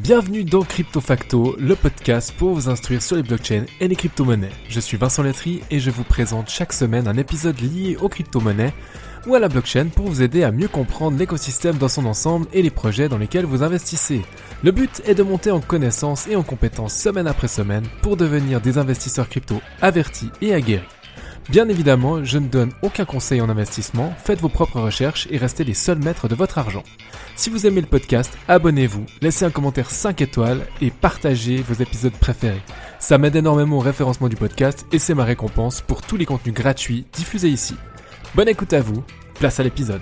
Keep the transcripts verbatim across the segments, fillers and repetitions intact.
Bienvenue dans Crypto Facto, le podcast pour vous instruire sur les blockchains et les crypto-monnaies. Je suis Vincent Letry et je vous présente chaque semaine un épisode lié aux crypto-monnaies ou à la blockchain pour vous aider à mieux comprendre l'écosystème dans son ensemble et les projets dans lesquels vous investissez. Le but est de monter en connaissances et en compétences semaine après semaine pour devenir des investisseurs crypto avertis et aguerris. Bien évidemment, je ne donne aucun conseil en investissement, faites vos propres recherches et restez les seuls maîtres de votre argent. Si vous aimez le podcast, abonnez-vous, laissez un commentaire cinq étoiles et partagez vos épisodes préférés. Ça m'aide énormément au référencement du podcast et c'est ma récompense pour tous les contenus gratuits diffusés ici. Bonne écoute à vous, place à l'épisode.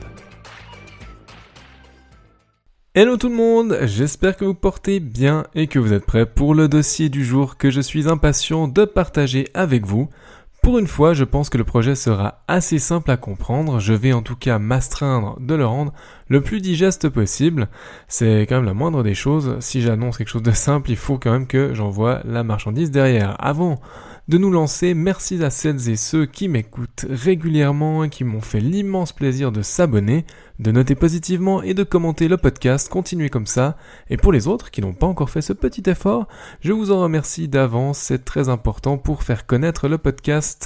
Hello tout le monde, j'espère que vous portez bien et que vous êtes prêts pour le dossier du jour que je suis impatient de partager avec vous. Pour une fois, je pense que le projet sera assez simple à comprendre, je vais en tout cas m'astreindre de le rendre le plus digeste possible. C'est quand même la moindre des choses, si j'annonce quelque chose de simple, il faut quand même que j'envoie la marchandise derrière. Avant de nous lancer, merci à celles et ceux qui m'écoutent régulièrement et qui m'ont fait l'immense plaisir de s'abonner, de noter positivement et de commenter le podcast, continuez comme ça. Et pour les autres qui n'ont pas encore fait ce petit effort, je vous en remercie d'avance, c'est très important pour faire connaître le podcast.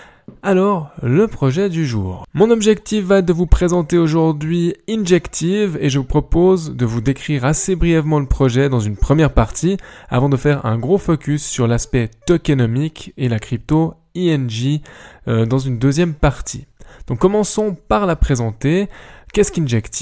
Alors, le projet du jour. Mon objectif va être de vous présenter aujourd'hui Injective et je vous propose de vous décrire assez brièvement le projet dans une première partie avant de faire un gros focus sur l'aspect tokenomique et la crypto I N G euh, dans une deuxième partie. Donc commençons par la présenter. Qu'est-ce qu'Injective ?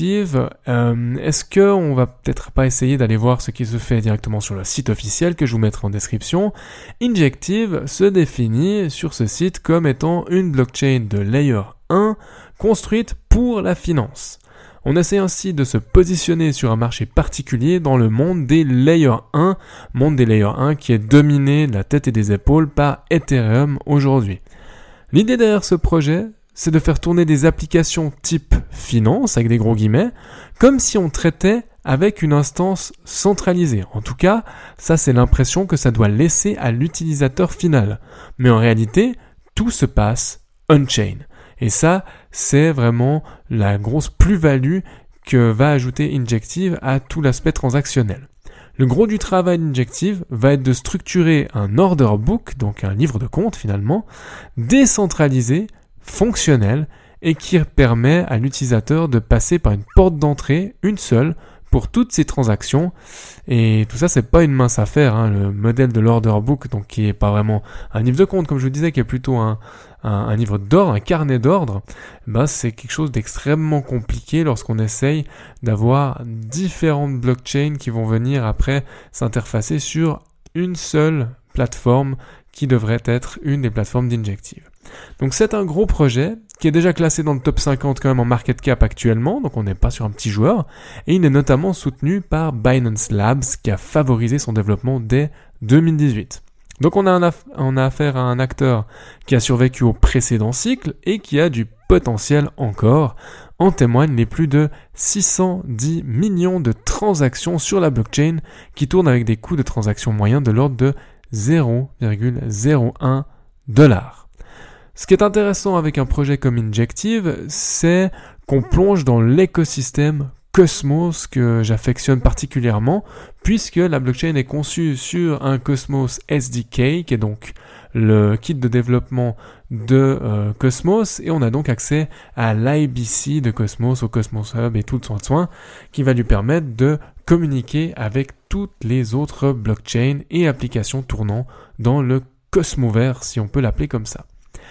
euh, Est-ce qu'on va peut-être pas essayer d'aller voir ce qui se fait directement sur le site officiel que je vous mettrai en description ? Injective se définit sur ce site comme étant une blockchain de layer un construite pour la finance. On essaie ainsi de se positionner sur un marché particulier dans le monde des layer un, monde des layer un qui est dominé de la tête et des épaules par Ethereum aujourd'hui. L'idée derrière ce projet, c'est de faire tourner des applications type finance, avec des gros guillemets, comme si on traitait avec une instance centralisée. En tout cas, ça c'est l'impression que ça doit laisser à l'utilisateur final. Mais en réalité, tout se passe on-chain. Et ça, c'est vraiment la grosse plus-value que va ajouter Injective à tout l'aspect transactionnel. Le gros du travail d'Injective va être de structurer un order book, donc un livre de compte finalement, décentralisé, fonctionnel et qui permet à l'utilisateur de passer par une porte d'entrée, une seule, pour toutes ces transactions. Et tout ça, c'est pas une mince affaire, hein. Le modèle de l'order book, donc qui est pas vraiment un livre de compte, comme je vous disais, qui est plutôt un, un, un livre d'ordre, un carnet d'ordre, ben c'est quelque chose d'extrêmement compliqué lorsqu'on essaye d'avoir différentes blockchains qui vont venir après s'interfacer sur une seule plateforme qui devrait être une des plateformes d'Injective. Donc c'est un gros projet qui est déjà classé dans le top cinquante quand même en market cap actuellement, donc on n'est pas sur un petit joueur, et il est notamment soutenu par Binance Labs qui a favorisé son développement dès deux mille dix-huit. Donc on a, un aff- on a affaire à un acteur qui a survécu au précédent cycle et qui a du potentiel encore. En témoignent les plus de six cent dix millions de transactions sur la blockchain qui tournent avec des coûts de transaction moyens de l'ordre de zéro virgule zéro un dollars. Ce qui est intéressant avec un projet comme Injective, c'est qu'on plonge dans l'écosystème Cosmos que j'affectionne particulièrement, puisque la blockchain est conçue sur un Cosmos S D K, qui est donc le kit de développement de euh, Cosmos, et on a donc accès à l'I B C de Cosmos, au Cosmos Hub et tout son soin, qui va lui permettre de communiquer avec toutes les autres blockchains et applications tournant dans le Cosmoverse, si on peut l'appeler comme ça.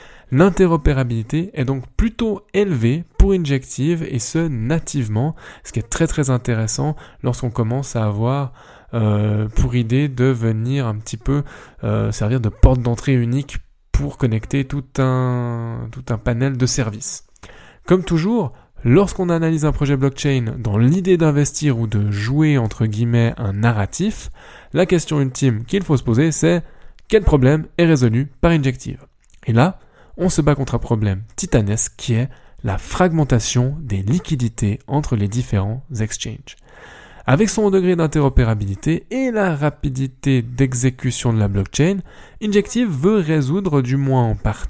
L'interopérabilité est donc plutôt élevée pour Injective et ce nativement, ce qui est très très intéressant lorsqu'on commence à avoir euh, pour idée de venir un petit peu euh, servir de porte d'entrée unique pour connecter tout un, tout un panel de services. Comme toujours, lorsqu'on analyse un projet blockchain dans l'idée d'investir ou de jouer entre guillemets un narratif, la question ultime qu'il faut se poser c'est quel problème est résolu par Injective ? Et là, on se bat contre un problème titanesque qui est la fragmentation des liquidités entre les différents exchanges. Avec son haut degré d'interopérabilité et la rapidité d'exécution de la blockchain, Injective veut résoudre, du moins en partie,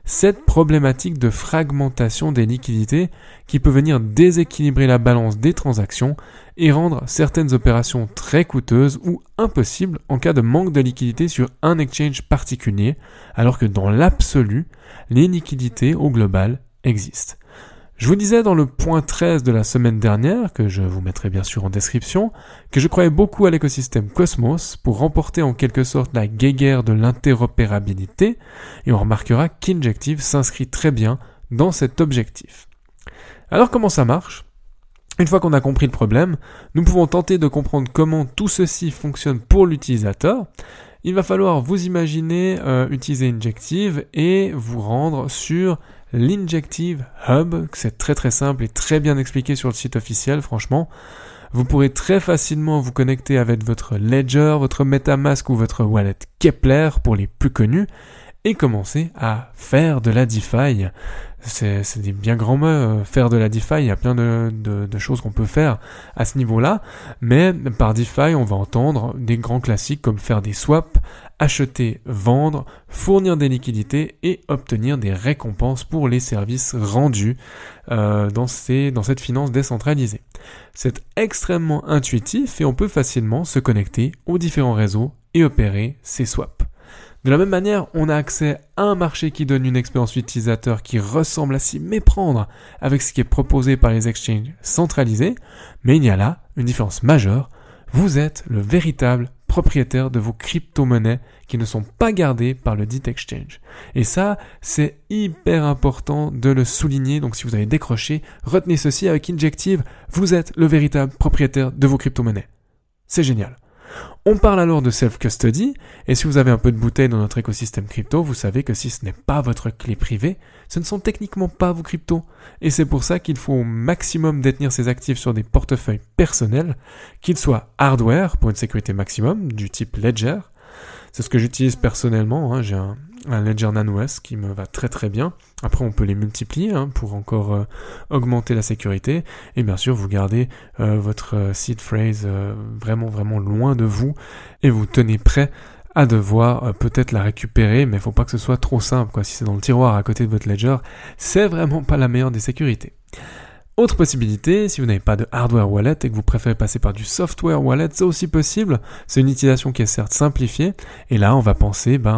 cette problématique de fragmentation des liquidités qui peut venir déséquilibrer la balance des transactions et rendre certaines opérations très coûteuses ou impossibles en cas de manque de liquidité sur un exchange particulier, alors que dans l'absolu, les liquidités au global existent. Je vous disais dans le point treize de la semaine dernière, que je vous mettrai bien sûr en description, que je croyais beaucoup à l'écosystème Cosmos pour remporter en quelque sorte la guéguerre de l'interopérabilité, et on remarquera qu'Injective s'inscrit très bien dans cet objectif. Alors comment ça marche ? Une fois qu'on a compris le problème, nous pouvons tenter de comprendre comment tout ceci fonctionne pour l'utilisateur. Il va falloir vous imaginer euh, utiliser Injective et vous rendre sur l'Injective Hub, c'est très très simple et très bien expliqué sur le site officiel, franchement. Vous pourrez très facilement vous connecter avec votre Ledger, votre MetaMask ou votre wallet Keplr pour les plus connus et commencer à faire de la DeFi. C'est, c'est des bien grands mots, euh, faire de la DeFi, il y a plein de, de, de choses qu'on peut faire à ce niveau-là, mais par DeFi, on va entendre des grands classiques comme faire des swaps, acheter, vendre, fournir des liquidités et obtenir des récompenses pour les services rendus euh, dans, ces, dans cette finance décentralisée. C'est extrêmement intuitif et on peut facilement se connecter aux différents réseaux et opérer ces swaps. De la même manière, on a accès à un marché qui donne une expérience utilisateur qui ressemble à s'y méprendre avec ce qui est proposé par les exchanges centralisés, mais il y a là une différence majeure. Vous êtes le véritable propriétaire de vos crypto-monnaies qui ne sont pas gardées par le dit exchange. Et ça, c'est hyper important de le souligner. Donc si vous avez décroché, retenez ceci avec Injective, vous êtes le véritable propriétaire de vos crypto-monnaies. C'est génial. On parle alors de self-custody, et si vous avez un peu de bouteille dans notre écosystème crypto, vous savez que si ce n'est pas votre clé privée, ce ne sont techniquement pas vos cryptos. Et c'est pour ça qu'il faut au maximum détenir ces actifs sur des portefeuilles personnels, qu'ils soient hardware pour une sécurité maximum, du type Ledger. C'est ce que j'utilise personnellement, hein. J'ai un, un Ledger Nano S qui me va très très bien. Après on peut les multiplier hein, pour encore euh, augmenter la sécurité. Et bien sûr vous gardez euh, votre euh, seed phrase euh, vraiment vraiment loin de vous et vous tenez prêt à devoir euh, peut-être la récupérer, mais il faut pas que ce soit trop simple, quoi. Si c'est dans le tiroir à côté de votre Ledger, c'est vraiment pas la meilleure des sécurités. Autre possibilité, si vous n'avez pas de hardware wallet et que vous préférez passer par du software wallet, c'est aussi possible. C'est une utilisation qui est certes simplifiée. Et là, on va penser ben,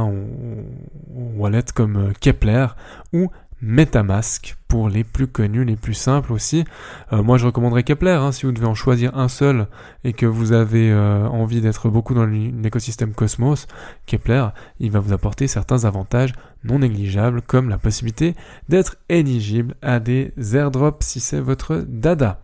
aux, aux wallets comme Keplr ou MetaMask pour les plus connus, les plus simples aussi. Euh, moi, je recommanderais Keplr hein, si vous devez en choisir un seul et que vous avez euh, envie d'être beaucoup dans l'écosystème Cosmos. Keplr, il va vous apporter certains avantages non négligeables comme la possibilité d'être éligible à des airdrops si c'est votre dada.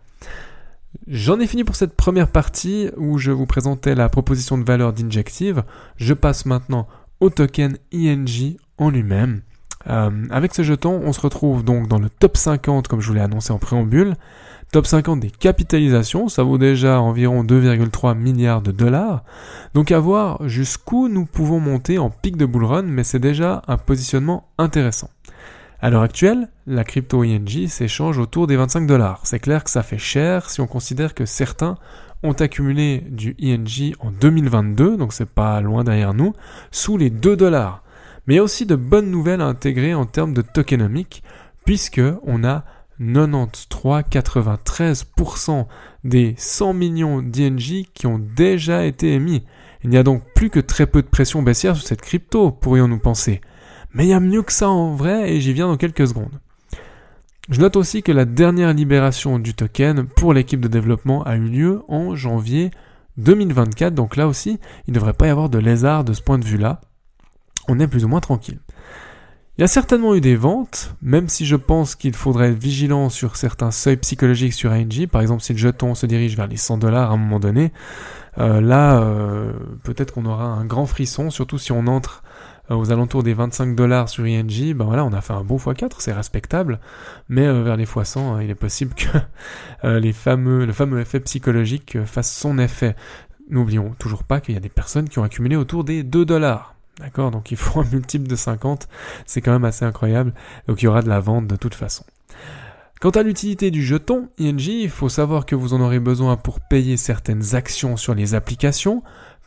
J'en ai fini pour cette première partie où je vous présentais la proposition de valeur d'Injective. Je passe maintenant au token I N J en lui-même. Euh, avec ce jeton, on se retrouve donc dans le top cinquante comme je vous l'ai annoncé en préambule. Top cinquante des capitalisations, ça vaut déjà environ deux virgule trois milliards de dollars. Donc à voir jusqu'où nous pouvons monter en pic de bull run, mais c'est déjà un positionnement intéressant. À l'heure actuelle, la crypto I N J s'échange autour des vingt-cinq dollars. C'est clair que ça fait cher si on considère que certains ont accumulé du I N J en deux mille vingt-deux, donc c'est pas loin derrière nous, sous les deux dollars. Mais il y a aussi de bonnes nouvelles à intégrer en termes de tokenomics, puisque on a quatre-vingt-treize virgule quatre-vingt-treize pour cent des cent millions d'I N J qui ont déjà été émis. Il n'y a donc plus que très peu de pression baissière sur cette crypto, pourrions-nous penser. Mais il y a mieux que ça en vrai, et j'y viens dans quelques secondes. Je note aussi que la dernière libération du token pour l'équipe de développement a eu lieu en janvier deux mille vingt-quatre, donc là aussi, il ne devrait pas y avoir de lézard de ce point de vue-là. On est plus ou moins tranquille. Il y a certainement eu des ventes, même si je pense qu'il faudrait être vigilant sur certains seuils psychologiques sur I N J. Par exemple, si le jeton se dirige vers les cent dollars à un moment donné, euh, là, euh, peut-être qu'on aura un grand frisson, surtout si on entre euh, aux alentours des vingt-cinq dollars sur I N J. Ben voilà, on a fait un beau fois quatre, c'est respectable, mais euh, vers les fois cent, hein, il est possible que euh, les fameux, le fameux effet psychologique euh, fasse son effet. N'oublions toujours pas qu'il y a des personnes qui ont accumulé autour des deux dollars. D'accord, donc il faut un multiple de cinquante, c'est quand même assez incroyable, donc il y aura de la vente de toute façon. Quant à l'utilité du jeton I N J, il faut savoir que vous en aurez besoin pour payer certaines actions sur les applications,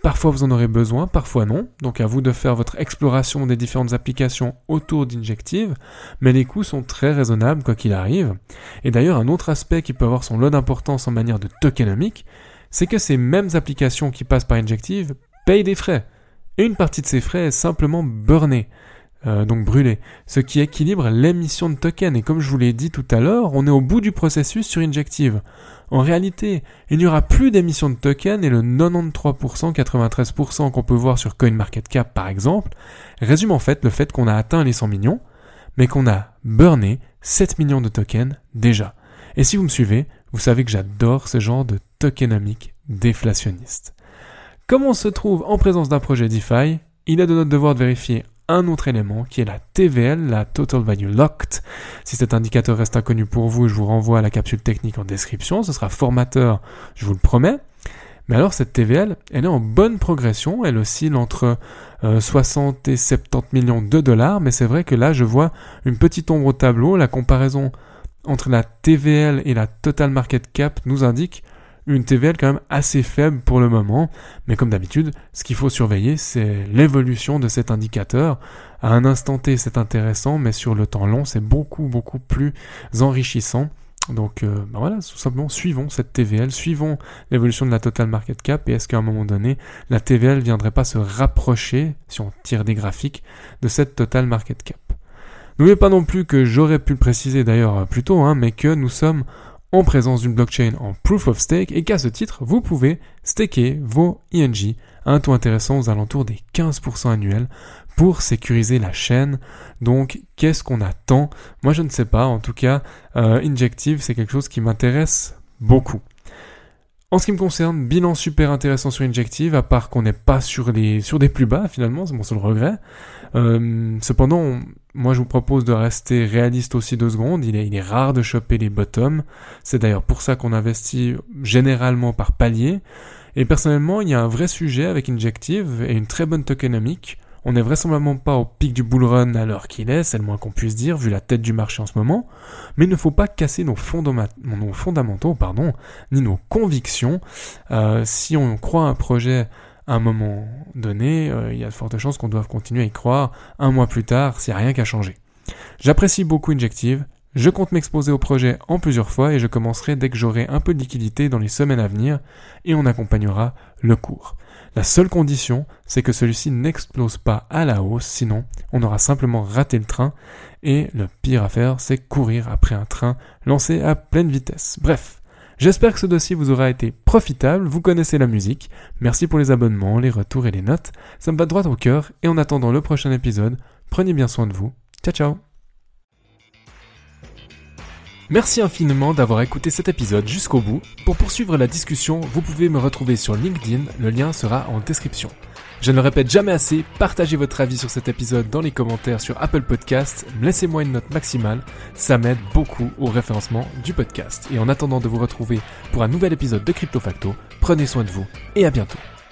Parfois vous en aurez besoin, parfois non, donc à vous de faire votre exploration des différentes applications autour d'Injective, mais les coûts sont très raisonnables quoi qu'il arrive. Et d'ailleurs un autre aspect qui peut avoir son lot d'importance en manière de tokenomique, c'est que ces mêmes applications qui passent par Injective payent des frais. Et une partie de ces frais est simplement burnée, euh, donc brûlée, ce qui équilibre l'émission de tokens. Et comme je vous l'ai dit tout à l'heure, on est au bout du processus sur Injective. En réalité, il n'y aura plus d'émission de tokens et le quatre-vingt-treize pour cent, quatre-vingt-treize pour cent qu'on peut voir sur CoinMarketCap par exemple, résume en fait le fait qu'on a atteint les cent millions, mais qu'on a burné sept millions de tokens déjà. Et si vous me suivez, vous savez que j'adore ce genre de tokenomique déflationniste. Comme on se trouve en présence d'un projet DeFi, il est de notre devoir de vérifier un autre élément qui est la T V L, la Total Value Locked. Si cet indicateur reste inconnu pour vous, je vous renvoie à la capsule technique en description, ce sera formateur, je vous le promets. Mais alors cette T V L, elle est en bonne progression, elle oscille entre euh, soixante et soixante-dix millions de dollars, mais c'est vrai que là je vois une petite ombre au tableau, la comparaison entre la T V L et la Total Market Cap nous indique une T V L quand même assez faible pour le moment, mais comme d'habitude, ce qu'il faut surveiller, c'est l'évolution de cet indicateur. À un instant T, c'est intéressant, mais sur le temps long, c'est beaucoup, beaucoup plus enrichissant. Donc euh, ben voilà, tout simplement, suivons cette T V L, suivons l'évolution de la Total Market Cap, et est-ce qu'à un moment donné, la T V L ne viendrait pas se rapprocher, si on tire des graphiques, de cette Total Market Cap. N'oubliez pas non plus que j'aurais pu le préciser d'ailleurs plus tôt, hein, mais que nous sommes en présence d'une blockchain en Proof of Stake et qu'à ce titre, vous pouvez staker vos I N J à un taux intéressant aux alentours des quinze pour cent annuels pour sécuriser la chaîne. Donc, qu'est-ce qu'on attend ? Moi, je ne sais pas. En tout cas, euh, Injective, c'est quelque chose qui m'intéresse beaucoup. En ce qui me concerne, bilan super intéressant sur Injective, à part qu'on n'est pas sur les sur des plus bas finalement, c'est mon seul regret. Euh, cependant, on, moi je vous propose de rester réaliste aussi deux secondes, il est, il est rare de choper les bottoms, c'est d'ailleurs pour ça qu'on investit généralement par palier, et personnellement il y a un vrai sujet avec Injective et une très bonne tokenomique. On n'est vraisemblablement pas au pic du bull run à l'heure qu'il est, c'est le moins qu'on puisse dire, vu la tête du marché en ce moment, mais il ne faut pas casser nos, fondoma- nos fondamentaux, pardon, ni nos convictions. Euh, si on croit à un projet à un moment donné, euh, il y a de fortes chances qu'on doive continuer à y croire un mois plus tard, s'il n'y a rien qu'à changer. J'apprécie beaucoup Injective, je compte m'exposer au projet en plusieurs fois et je commencerai dès que j'aurai un peu de liquidité dans les semaines à venir et on accompagnera le cours. La seule condition, c'est que celui-ci n'explose pas à la hausse, sinon on aura simplement raté le train et le pire à faire, c'est courir après un train lancé à pleine vitesse. Bref, j'espère que ce dossier vous aura été profitable, vous connaissez la musique, merci pour les abonnements, les retours et les notes, ça me va droit au cœur et en attendant le prochain épisode, prenez bien soin de vous, ciao ciao. Merci infiniment d'avoir écouté cet épisode jusqu'au bout. Pour poursuivre la discussion, vous pouvez me retrouver sur LinkedIn, le lien sera en description. Je ne le répète jamais assez, partagez votre avis sur cet épisode dans les commentaires sur Apple Podcasts, laissez-moi une note maximale, ça m'aide beaucoup au référencement du podcast. Et en attendant de vous retrouver pour un nouvel épisode de Crypto Facto, prenez soin de vous et à bientôt.